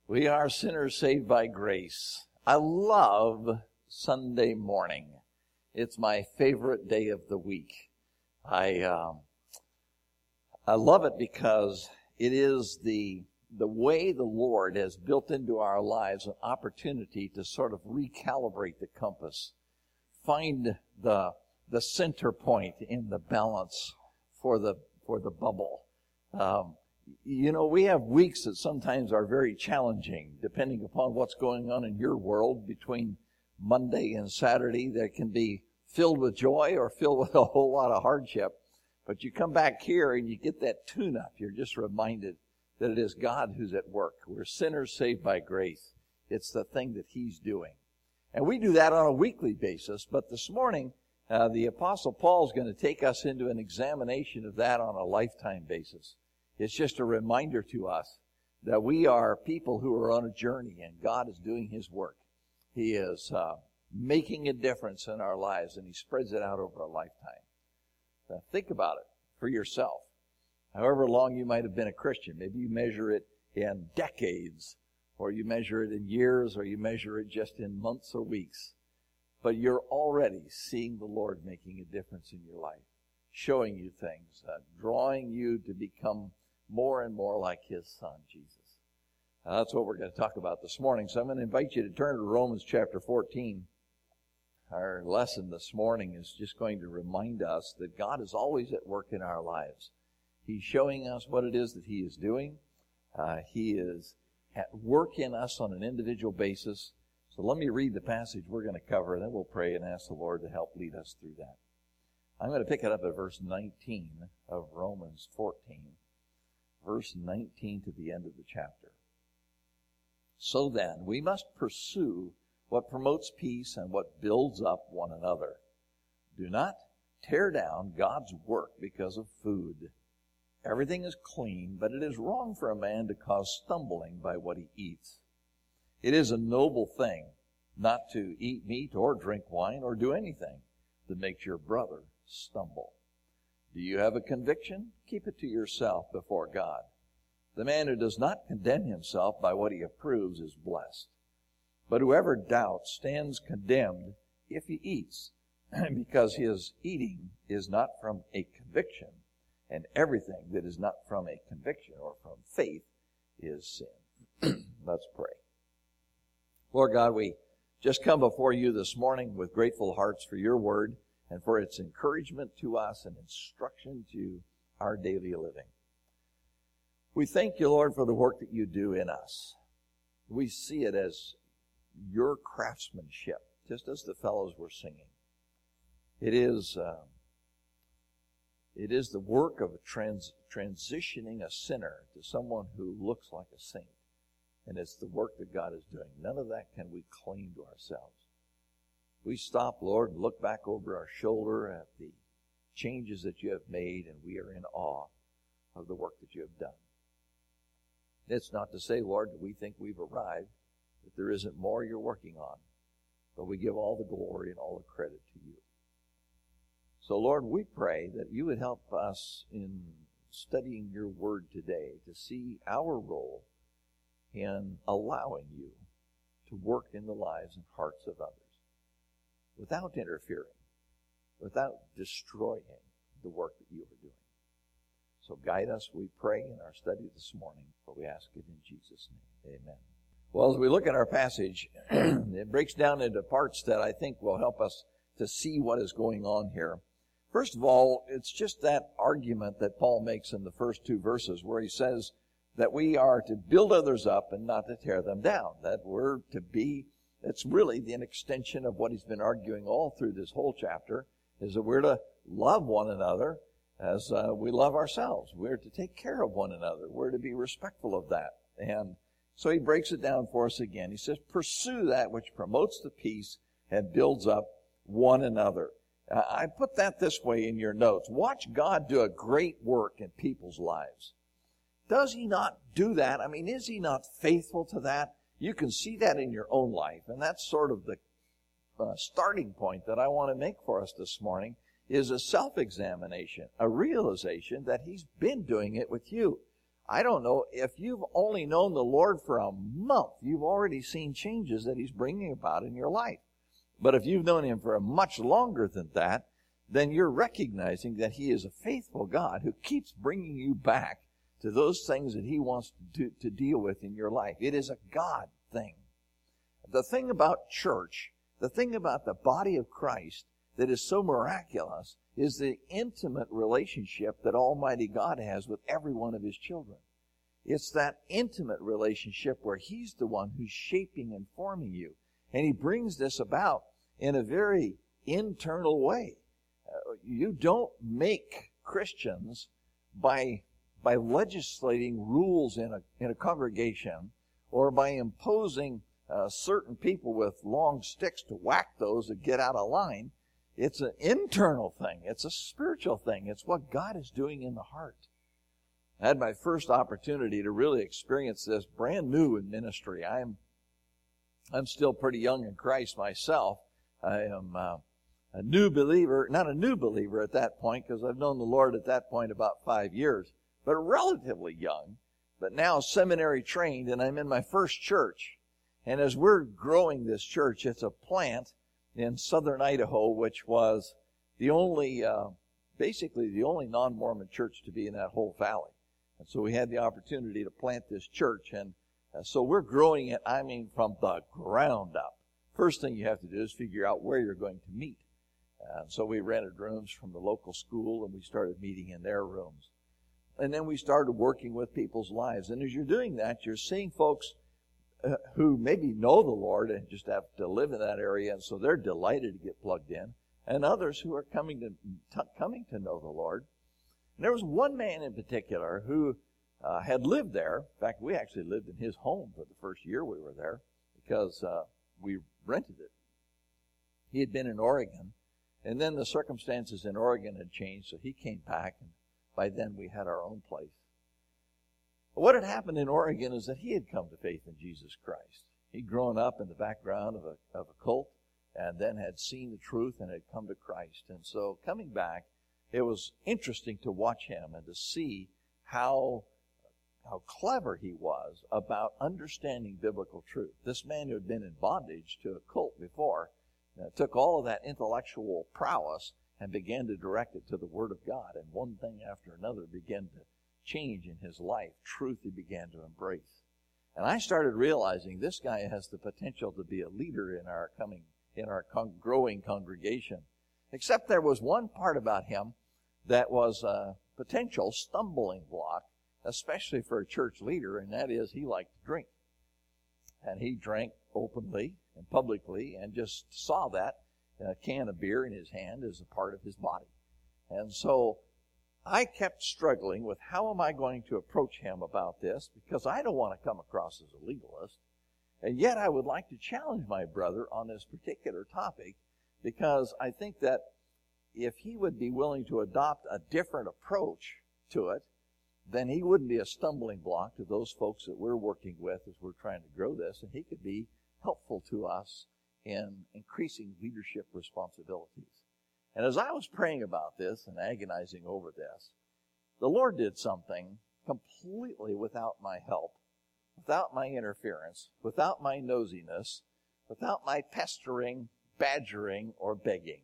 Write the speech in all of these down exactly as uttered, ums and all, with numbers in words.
We are sinners saved by grace. I love Sunday morning. It's my favorite day of the week. I um, I love it because it is the the way the Lord has built into our lives an opportunity to sort of recalibrate the compass, find the the center point in the balance for the for the bubble. Um, You know, we have weeks that sometimes are very challenging, depending upon what's going on in your world. Between Monday and Saturday, that can be filled with joy or filled with a whole lot of hardship. But you come back here and you get that tune-up. You're just reminded that it is God who's at work. We're sinners saved by grace. It's the thing that He's doing. And we do that on a weekly basis. But this morning, uh, the Apostle Paul is going to take us into an examination of that on a lifetime basis. It's just a reminder to us that we are people who are on a journey and God is doing His work. He is uh, making a difference in our lives and He spreads it out over a lifetime. Now, think about it for yourself. However long you might have been a Christian, maybe you measure it in decades, or you measure it in years, or you measure it just in months or weeks. But you're already seeing the Lord making a difference in your life, showing you things, uh, drawing you to become more and more like His Son, Jesus. Now, that's what we're going to talk about this morning. So I'm going to invite you to turn to Romans chapter fourteen. Our lesson this morning is just going to remind us that God is always at work in our lives. He's showing us what it is that He is doing. Uh, he is at work in us on an individual basis. So let me read the passage we're going to cover, and then we'll pray and ask the Lord to help lead us through that. I'm going to pick it up at verse nineteen of Romans fourteen. Verse nineteen to the end of the chapter. So then, we must pursue what promotes peace and what builds up one another. Do not tear down God's work because of food. Everything is clean, but it is wrong for a man to cause stumbling by what he eats. It is a noble thing not to eat meat or drink wine or do anything that makes your brother stumble. Do you have a conviction? Keep it to yourself before God. The man who does not condemn himself by what he approves is blessed. But whoever doubts stands condemned if he eats, because his eating is not from a conviction, and everything that is not from a conviction or from faith is sin. Let's pray. Lord God, we just come before you this morning with grateful hearts for your word, and for its encouragement to us and instruction to our daily living. We thank you, Lord, for the work that you do in us. We see it as your craftsmanship, just as the fellows were singing. It is uh, it is the work of a trans- transitioning a sinner to someone who looks like a saint. And it's the work that God is doing. None of that can we claim to ourselves. We stop, Lord, and look back over our shoulder at the changes that you have made, and we are in awe of the work that you have done. It's not to say, Lord, that we think we've arrived, that there isn't more you're working on, but we give all the glory and all the credit to you. So, Lord, we pray that you would help us in studying your word today to see our role in allowing you to work in the lives and hearts of others, without interfering, without destroying the work that you are doing. So guide us, we pray, in our study this morning, for we ask it in Jesus' name. Amen. Well, as we look at our passage, it breaks down into parts that I think will help us to see what is going on here. First of all, it's just that argument that Paul makes in the first two verses, where he says that we are to build others up and not to tear them down, that we're to be It's really an extension of what he's been arguing all through this whole chapter, is that we're to love one another as uh, we love ourselves. We're to take care of one another. We're to be respectful of that. And so he breaks it down for us again. He says, pursue that which promotes the peace and builds up one another. Uh, I put that this way in your notes. Watch God do a great work in people's lives. Does he not do that? I mean, is he not faithful to that? You can see that in your own life, and that's sort of the uh, starting point that I want to make for us this morning, is a self-examination, a realization that he's been doing it with you. I don't know, if you've only known the Lord for a month, you've already seen changes that He's bringing about in your life. But if you've known Him for much longer than that, then you're recognizing that He is a faithful God who keeps bringing you back to those things that He wants to, do, to deal with in your life. It is a God thing. The thing about church, the thing about the body of Christ that is so miraculous is the intimate relationship that Almighty God has with every one of His children. It's that intimate relationship where He's the one who's shaping and forming you. And He brings this about in a very internal way. Uh, you don't make Christians by, by legislating rules in a, in a congregation or by imposing uh, certain people with long sticks to whack those that get out of line. It's an internal thing. It's a spiritual thing. It's what God is doing in the heart. I had my first opportunity to really experience this brand new in ministry. I'm I'm still pretty young in Christ myself. I am uh, a new believer, not a new believer at that point, because I've known the Lord at that point about five years, but relatively young, but now seminary trained, and I'm in my first church. And as we're growing this church, it's a plant in southern Idaho, which was the only, uh, basically the only non-Mormon church to be in that whole valley. And so we had the opportunity to plant this church, and uh, so we're growing it, I mean, from the ground up. First thing you have to do is figure out where you're going to meet. And so we rented rooms from the local school, and we started meeting in their rooms. And then we started working with people's lives. And as you're doing that, you're seeing folks uh, who maybe know the Lord and just have to live in that area, and so they're delighted to get plugged in, and others who are coming to t- coming to know the Lord. And there was one man in particular who uh, had lived there. In fact, we actually lived in his home for the first year we were there because uh, we rented it. He had been in Oregon, and then the circumstances in Oregon had changed, so he came back, and by then we had our own place. But what had happened in Oregon is that he had come to faith in Jesus Christ. He'd grown up in the background of a, of a cult and then had seen the truth and had come to Christ. And so coming back, it was interesting to watch him and to see how how clever he was about understanding biblical truth. This man who had been in bondage to a cult before uh, took all of that intellectual prowess and began to direct it to the Word of God. And one thing after another began to change in his life. Truth he began to embrace. And I started realizing this guy has the potential to be a leader in our coming, in our con- growing congregation. Except there was one part about him that was a potential stumbling block, especially for a church leader, and that is he liked to drink. And he drank openly and publicly and just saw that a can of beer in his hand as a part of his body. And so I kept struggling with how am I going to approach him about this, because I don't want to come across as a legalist, and yet I would like to challenge my brother on this particular topic, because I think that if he would be willing to adopt a different approach to it, then he wouldn't be a stumbling block to those folks that we're working with as we're trying to grow this, and he could be helpful to us in increasing leadership responsibilities. And as I was praying about this and agonizing over this, the Lord did something completely without my help, without my interference, without my nosiness, without my pestering, badgering, or begging.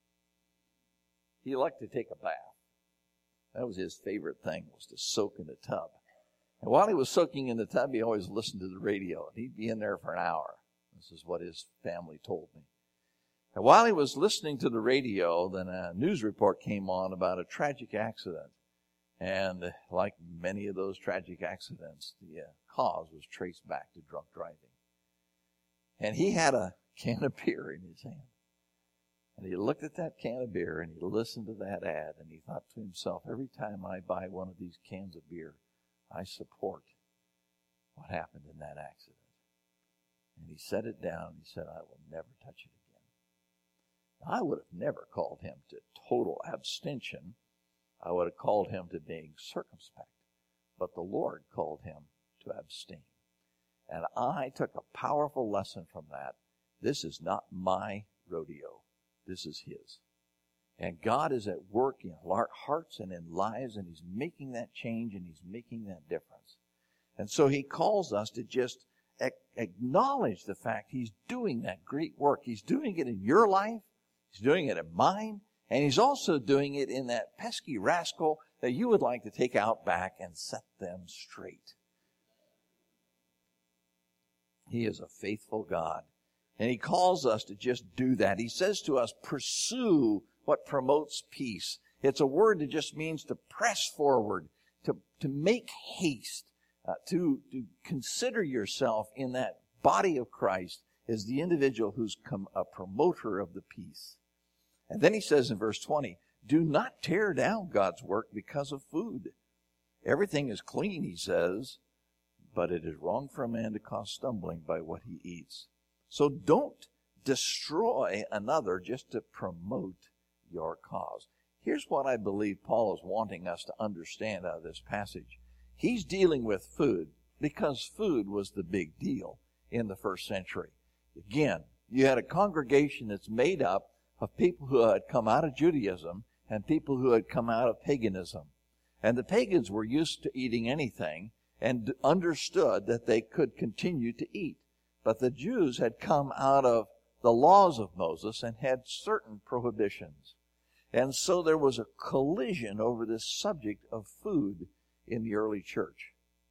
He liked to take a bath. That was his favorite thing, was to soak in the tub. And while he was soaking in the tub, he always listened to the radio, and he'd be in there for an hour. This is what his family told me. And while he was listening to the radio, then a news report came on about a tragic accident. And like many of those tragic accidents, the uh, cause was traced back to drunk driving. And he had a can of beer in his hand. And he looked at that can of beer and he listened to that ad and he thought to himself, every time I buy one of these cans of beer, I support what happened in that accident. And he set it down. He said, I will never touch it again. I would have never called him to total abstention. I would have called him to being circumspect. But the Lord called him to abstain. And I took a powerful lesson from that. This is not my rodeo. This is his. And God is at work in our hearts and in lives, and He's making that change, and He's making that difference. And so He calls us to just acknowledge the fact He's doing that great work. He's doing it in your life. He's doing it in mine. And He's also doing it in that pesky rascal that you would like to take out back and set them straight. He is a faithful God. And He calls us to just do that. He says to us, pursue what promotes peace. It's a word that just means to press forward, to, to make haste, uh, to, to consider yourself in that body of Christ as the individual who's come a promoter of the peace. And then He says in verse twenty, do not tear down God's work because of food. Everything is clean, He says, but it is wrong for a man to cause stumbling by what he eats. So don't destroy another just to promote your cause. Here's what I believe Paul is wanting us to understand out of this passage. He's dealing with food because food was the big deal in the first century. Again, you had a congregation that's made up of people who had come out of Judaism and people who had come out of paganism. And the pagans were used to eating anything and understood that they could continue to eat. But the Jews had come out of the laws of Moses and had certain prohibitions. And so there was a collision over this subject of food in the early church.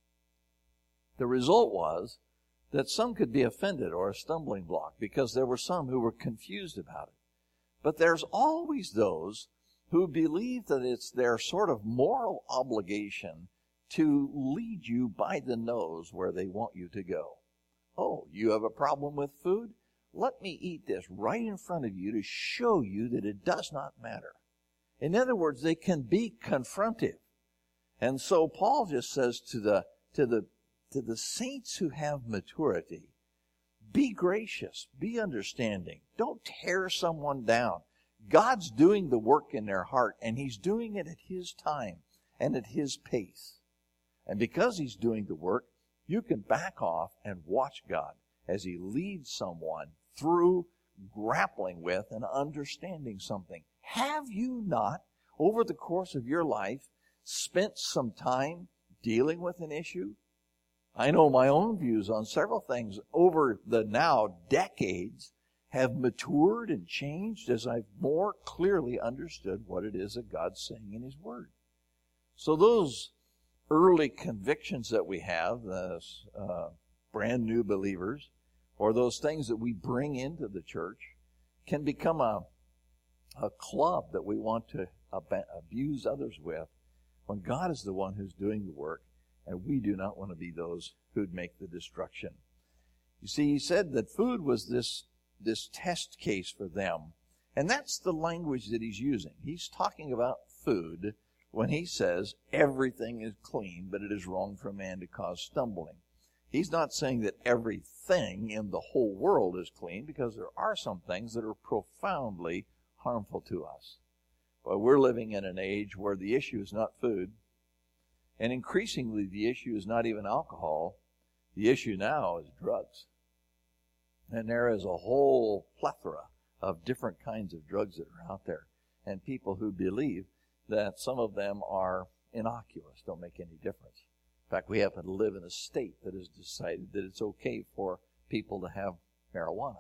The result was that some could be offended or a stumbling block because there were some who were confused about it. But there's always those who believe that it's their sort of moral obligation to lead you by the nose where they want you to go. Oh, you have a problem with food? Let me eat this right in front of you to show you that it does not matter. In other words, they can be confrontive. And so Paul just says to the to the to the saints who have maturity, be gracious, be understanding. Don't tear someone down. God's doing the work in their heart, and He's doing it at His time and at His pace. And because He's doing the work, you can back off and watch God as He leads someone through grappling with and understanding something. Have you not, over the course of your life, spent some time dealing with an issue? I know my own views on several things over the now decades have matured and changed as I've more clearly understood what it is that God's saying in His Word. So those early convictions that we have as uh, brand new believers, or those things that we bring into the church, can become a, a club that we want to ab- abuse others with, when God is the one who's doing the work, and we do not want to be those who'd make the destruction. You see, He said that food was this, this test case for them, and that's the language that He's using. He's talking about food when He says everything is clean, but it is wrong for a man to cause stumbling. He's not saying that everything in the whole world is clean, because there are some things that are profoundly harmful to us. But we're living in an age where the issue is not food, and increasingly the issue is not even alcohol. The issue now is drugs. And there is a whole plethora of different kinds of drugs that are out there, and people who believe that some of them are innocuous, don't make any difference. In fact, we happen to live in a state that has decided that it's okay for people to have marijuana.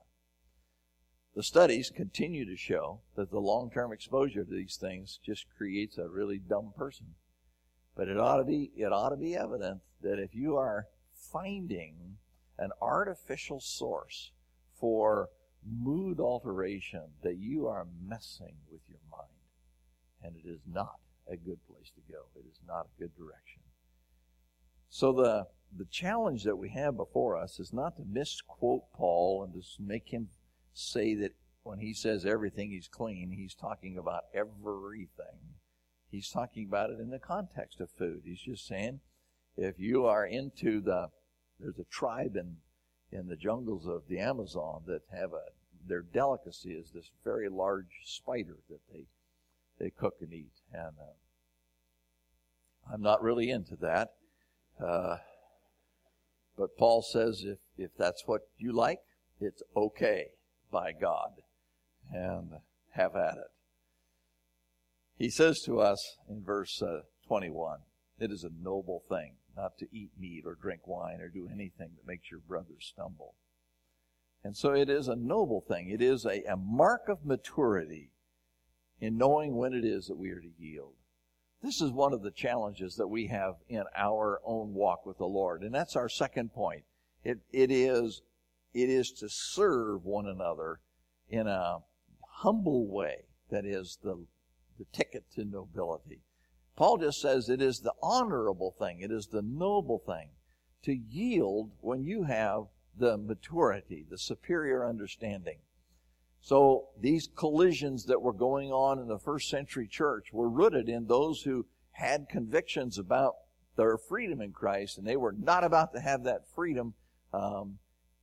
The studies continue to show that the long-term exposure to these things just creates a really dumb person. But it ought to be, it ought to be evident that if you are finding an artificial source for mood alteration, that you are messing with your mind. And it is not a good place to go. It is not a good direction. So the, the challenge that we have before us is not to misquote Paul and to make him say that when he says everything is clean, he's talking about everything. He's talking about it in the context of food. He's just saying, if you are into the, there's a tribe in, in the jungles of the Amazon that have a, their delicacy is this very large spider that they they cook and eat. And uh, I'm not really into that. Uh, but Paul says if, if that's what you like, it's okay by God. And have at it. He says to us in verse uh, twenty-one, it is a noble thing not to eat meat or drink wine or do anything that makes your brother stumble. And so it is a noble thing. It is a, a mark of maturity in knowing when it is that we are to yield. This is one of the challenges that we have in our own walk with the Lord. And that's our second point. It, it is, it is to serve one another in a humble way. That is the, the ticket to nobility. Paul just says it is the honorable thing. It is the noble thing to yield when you have the maturity, the superior understanding. So these collisions that were going on in the first century church were rooted in those who had convictions about their freedom in Christ, and they were not about to have that freedom um,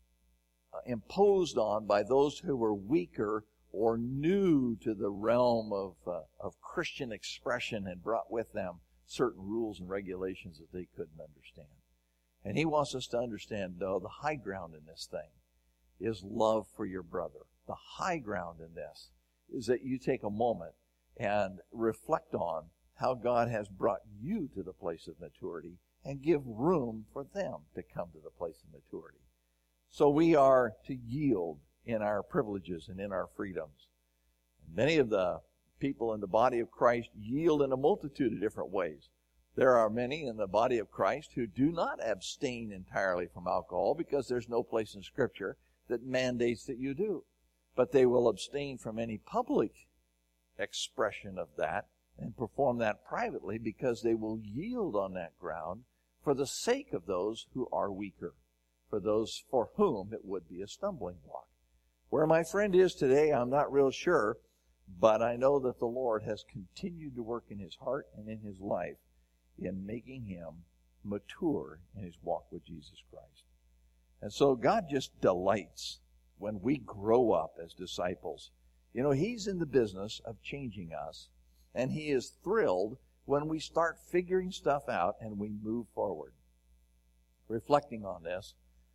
imposed on by those who were weaker or new to the realm of uh, of Christian expression and brought with them certain rules and regulations that they couldn't understand. And he wants us to understand, though, the high ground in this thing is love for your brother. The high ground in this is that you take a moment and reflect on how God has brought you to the place of maturity and give room for them to come to the place of maturity. So we are to yield in our privileges and in our freedoms. And many of the people in the body of Christ yield in a multitude of different ways. There are many in the body of Christ who do not abstain entirely from alcohol because there's no place in Scripture that mandates that you do. But they will abstain from any public expression of that and perform that privately because they will yield on that ground for the sake of those who are weaker, for those for whom it would be a stumbling block. Where my friend is today, I'm not real sure, but I know that the Lord has continued to work in his heart and in his life in making him mature in his walk with Jesus Christ. And so God just delights when we grow up as disciples. You know, he's in the business of changing us, and he is thrilled when we start figuring stuff out and we move forward. Reflecting on this,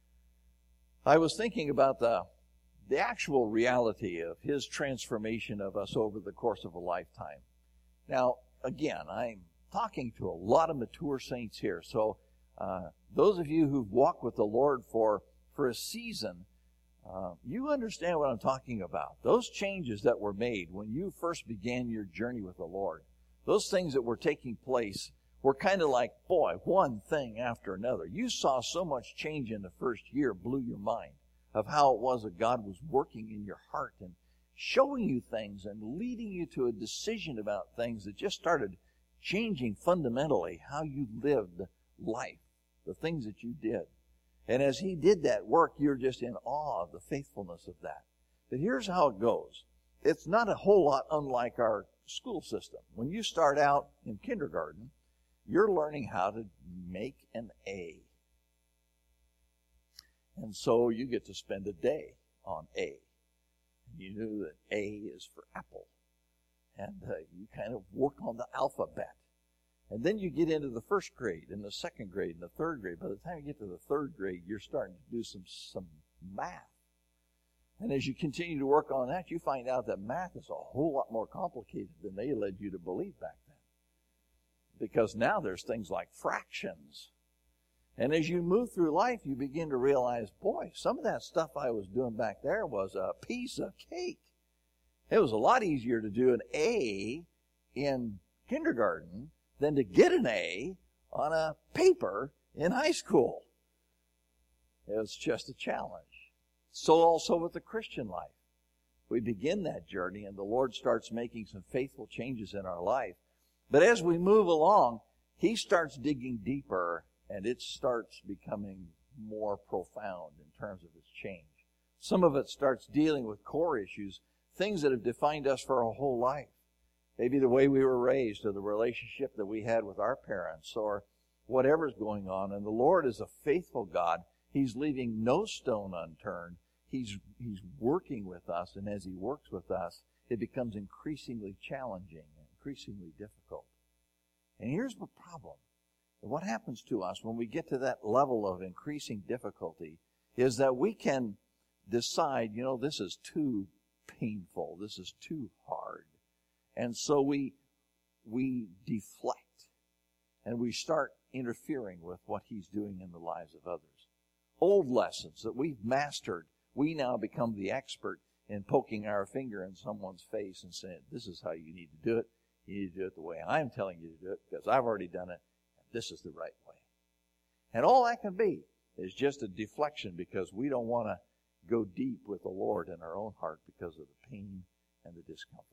I was thinking about the the actual reality of his transformation of us over the course of a lifetime. Now, again, I'm talking to a lot of mature saints here, so uh, those of you who've walked with the Lord for, for a season, uh, you understand what I'm talking about. Those changes that were made when you first began your journey with the Lord, those things that were taking place were kind of like, boy, one thing after another. You saw so much change in the first year, blew your mind, of how it was that God was working in your heart and showing you things and leading you to a decision about things that just started changing fundamentally how you lived life, the things that you did. And as he did that work, you're just in awe of the faithfulness of that. But here's how it goes. It's not a whole lot unlike our school system. When you start out in kindergarten, you're learning how to make an A. And so you get to spend a day on A. You knew that A is for apple. And uh, you kind of work on the alphabet. And then you get into the first grade and the second grade and the third grade. By the time you get to the third grade, you're starting to do some, some math. And as you continue to work on that, you find out that math is a whole lot more complicated than they led you to believe back then. Because now there's things like fractions. And as you move through life, you begin to realize, boy, some of that stuff I was doing back there was a piece of cake. It was a lot easier to do an A in kindergarten than to get an A on a paper in high school. It was just a challenge. So also with the Christian life. We begin that journey and the Lord starts making some faithful changes in our life. But as we move along, he starts digging deeper and it starts becoming more profound in terms of its change. Some of it starts dealing with core issues, things that have defined us for our whole life. Maybe the way we were raised or the relationship that we had with our parents or whatever's going on. And the Lord is a faithful God. He's leaving no stone unturned. He's, he's working with us, and as he works with us, it becomes increasingly challenging and increasingly difficult. And here's the problem. What happens to us when we get to that level of increasing difficulty is that we can decide, you know, this is too painful. This is too hard. And so we we deflect and we start interfering with what he's doing in the lives of others. Old lessons that we've mastered, we now become the expert in poking our finger in someone's face and saying, this is how you need to do it. You need to do it the way I'm telling you to do it because I've already done it. And this is the right way. And all that can be is just a deflection because we don't want to go deep with the Lord in our own heart because of the pain and the discomfort.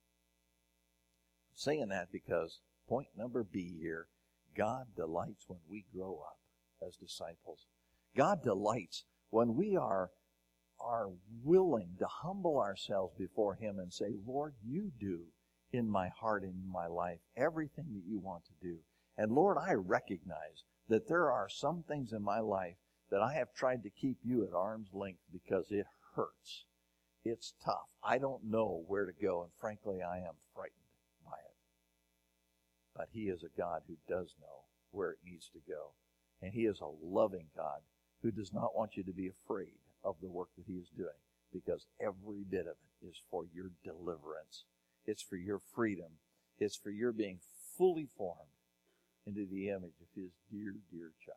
I'm saying that because point number B here, God delights when we grow up as disciples. God delights when we are, are willing to humble ourselves before him and say, Lord, you do in my heart and in my life everything that you want to do. And Lord, I recognize that there are some things in my life that I have tried to keep you at arm's length because it hurts. It's tough. I don't know where to go, and frankly, I am frightened by it. But he is a God who does know where it needs to go. And he is a loving God who does not want you to be afraid of the work that he is doing because every bit of it is for your deliverance. It's for your freedom. It's for your being fully formed into the image of his dear, dear child.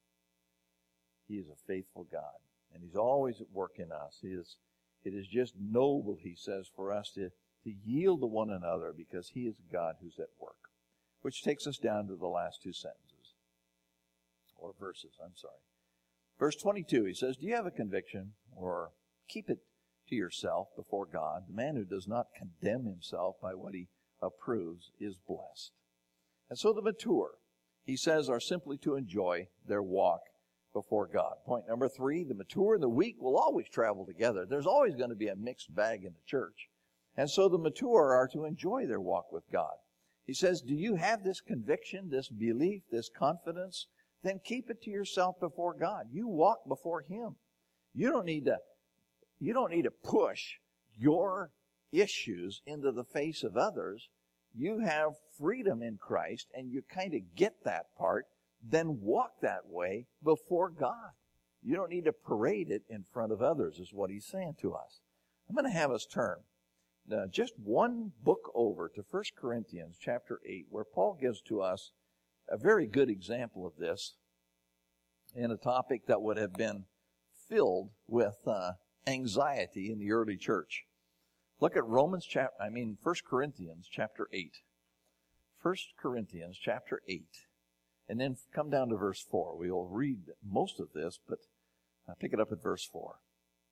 He is a faithful God, and he's always at work in us. He is, it is just noble, he says, for us to, to yield to one another because he is a God who's at work. Which takes us down to the last two sentences, or verses, I'm sorry. Verse twenty-two, he says, do you have a conviction, or keep it to yourself before God? The man who does not condemn himself by what he approves is blessed. And so the mature, he says, are simply to enjoy their walk before God. Point number three, the mature and the weak will always travel together. There's always going to be a mixed bag in the church. And so the mature are to enjoy their walk with God. He says, do you have this conviction, this belief, this confidence? Then keep it to yourself before God. You walk before him. You don't need to, you don't need to push your issues into the face of others. You have freedom in Christ, and you kind of get that part. Then walk that way before God. You don't need to parade it in front of others, is what he's saying to us. I'm going to have us turn uh, just one book over to First Corinthians chapter eight, where Paul gives to us a very good example of this in a topic that would have been filled with uh, anxiety in the early church. Look at Romans chapter, I mean First Corinthians chapter eight. First Corinthians chapter eight. And then come down to verse four. We will read most of this, but I'll pick it up at verse four.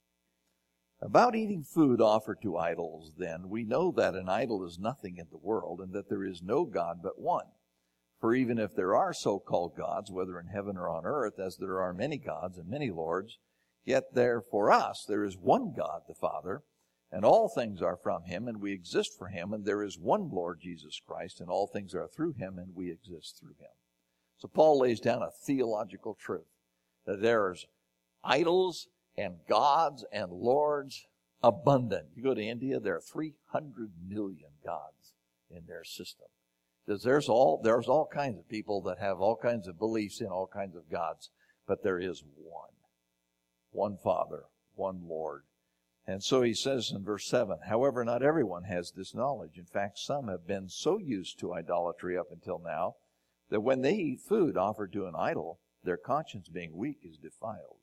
About eating food offered to idols, then, we know that an idol is nothing in the world, and that there is no God but one. For even if there are so-called gods, whether in heaven or on earth, as there are many gods and many lords, yet there for us there is one God, the Father, and all things are from him, and we exist for him, and there is one Lord Jesus Christ, and all things are through him, and we exist through him. So Paul lays down a theological truth, that there's idols and gods and lords abundant. You go to India, there are three hundred million gods in their system. There's all, there's all kinds of people that have all kinds of beliefs in all kinds of gods, but there is one. One Father, one Lord. And so he says in verse seven, however, not everyone has this knowledge. In fact, some have been so used to idolatry up until now that when they eat food offered to an idol, their conscience being weak is defiled.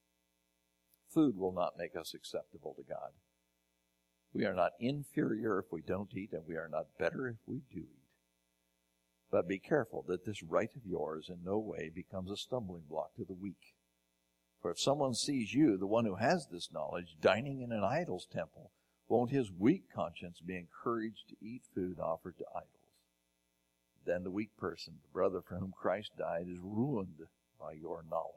Food will not make us acceptable to God. We are not inferior if we don't eat, and we are not better if we do eat. But be careful that this right of yours in no way becomes a stumbling block to the weak. For if someone sees you, the one who has this knowledge, dining in an idol's temple, won't his weak conscience be encouraged to eat food offered to idols? Then the weak person, the brother for whom Christ died, is ruined by your knowledge.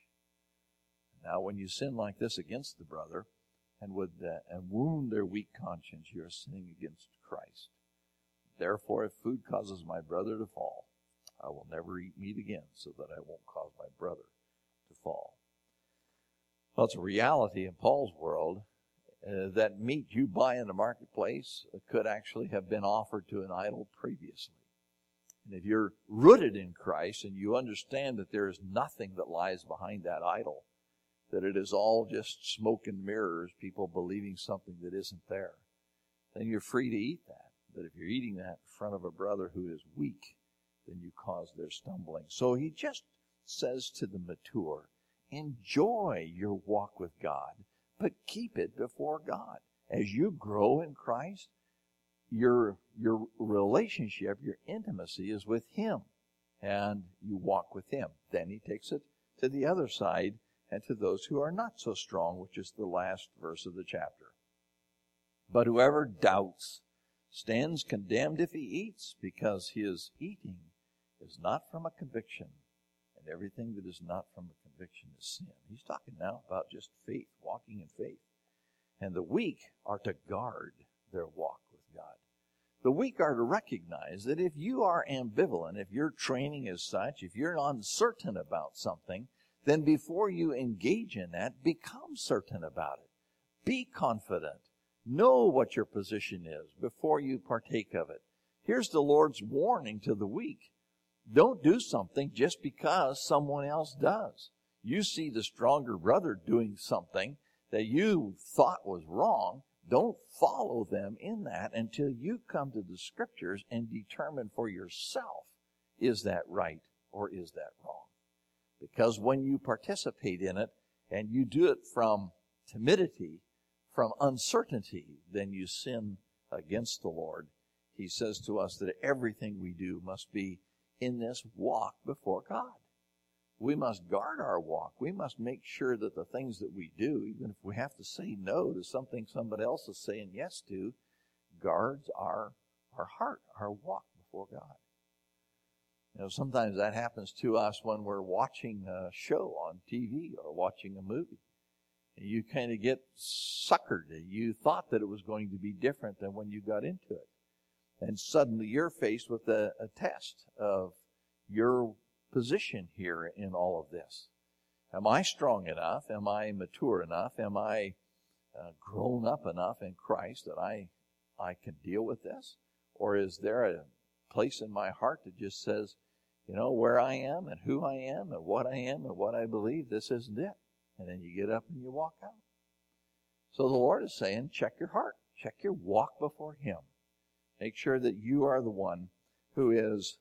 Now when you sin like this against the brother and would uh, and wound their weak conscience, you are sinning against Christ. Therefore, if food causes my brother to fall, I will never eat meat again, so that I won't cause my brother to fall. Well, it's a reality in Paul's world uh, that meat you buy in the marketplace could actually have been offered to an idol previously. And if you're rooted in Christ and you understand that there is nothing that lies behind that idol, that it is all just smoke and mirrors, people believing something that isn't there, then you're free to eat that. But if you're eating that in front of a brother who is weak, then you cause their stumbling. So he just says to the mature, enjoy your walk with God, but keep it before God. As you grow in Christ, your, your relationship, your intimacy is with Him, and you walk with Him. Then he takes it to the other side and to those who are not so strong, which is the last verse of the chapter. But whoever doubts stands condemned if he eats, because his eating is not from a conviction, and everything that is not from a conviction is sin. He's talking now about just faith, walking in faith. And the weak are to guard their walk with God. The weak are to recognize that if you are ambivalent, if your training is such, if you're uncertain about something, then before you engage in that, become certain about it. Be confident. Know what your position is before you partake of it. Here's the Lord's warning to the weak. Don't do something just because someone else does. You see the stronger brother doing something that you thought was wrong. Don't follow them in that until you come to the Scriptures and determine for yourself, is that right or is that wrong? Because when you participate in it and you do it from timidity, from uncertainty, then you sin against the Lord. He says to us that everything we do must be in this walk before God. We must guard our walk. We must make sure that the things that we do, even if we have to say no to something somebody else is saying yes to, guards our, our heart, our walk before God. You know, sometimes that happens to us when we're watching a show on T V or watching a movie. You kind of get suckered. You thought that it was going to be different than when you got into it. And suddenly you're faced with a, a test of your position here in all of this. Am I strong enough? Am I mature enough? Am I uh, grown up enough in Christ that I, I can deal with this? Or is there a place in my heart that just says, you know, where I am and who I am and what I am and what I believe, this isn't it. And then you get up and you walk out. So the Lord is saying, check your heart. Check your walk before Him. Make sure that you are the one who is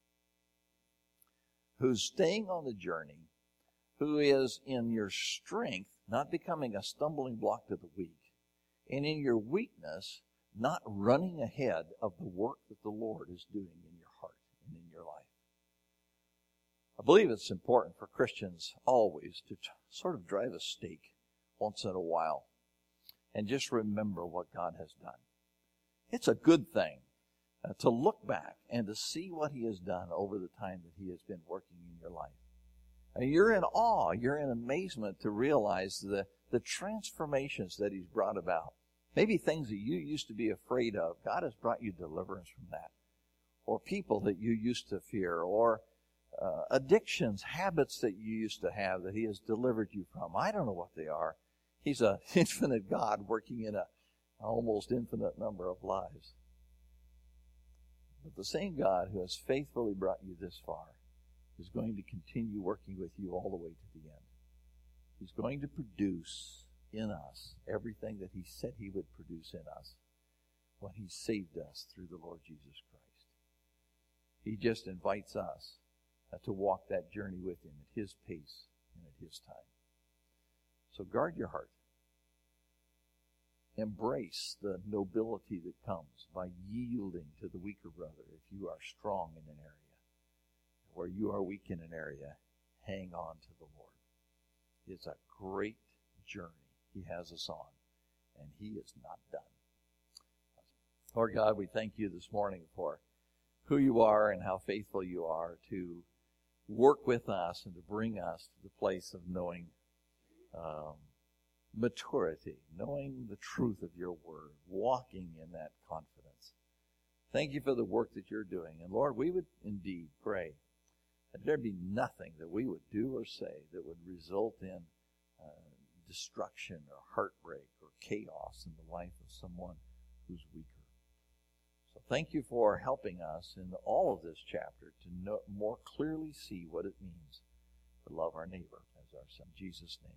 who's staying on the journey, who is in your strength, not becoming a stumbling block to the weak, and in your weakness, not running ahead of the work that the Lord is doing in your heart and in your life. I believe it's important for Christians always to t- sort of drive a stake once in a while and just remember what God has done. It's a good thing uh, to look back and to see what He has done over the time that He has been working in your life. And you're in awe, you're in amazement to realize the, the transformations that He's brought about. Maybe things that you used to be afraid of, God has brought you deliverance from that. Or people that you used to fear, or Uh, addictions, habits that you used to have that He has delivered you from. I don't know what they are. He's an infinite God working in a almost infinite number of lives. But the same God who has faithfully brought you this far is going to continue working with you all the way to the end. He's going to produce in us everything that He said He would produce in us when He saved us through the Lord Jesus Christ. He just invites us to walk that journey with Him at His pace and at His time. So guard your heart. Embrace the nobility that comes by yielding to the weaker brother if you are strong in an area. Where you are weak in an area, hang on to the Lord. It's a great journey He has us on, and He is not done. Lord God, we thank You this morning for who You are and how faithful You are to work with us and to bring us to the place of knowing um, maturity, knowing the truth of Your word, walking in that confidence. Thank You for the work that You're doing. And Lord, we would indeed pray that there be nothing that we would do or say that would result in uh, destruction or heartbreak or chaos in the life of someone who's weaker. So thank You for helping us in all of this chapter to know, more clearly see what it means to love our neighbor as our son. In Jesus' name.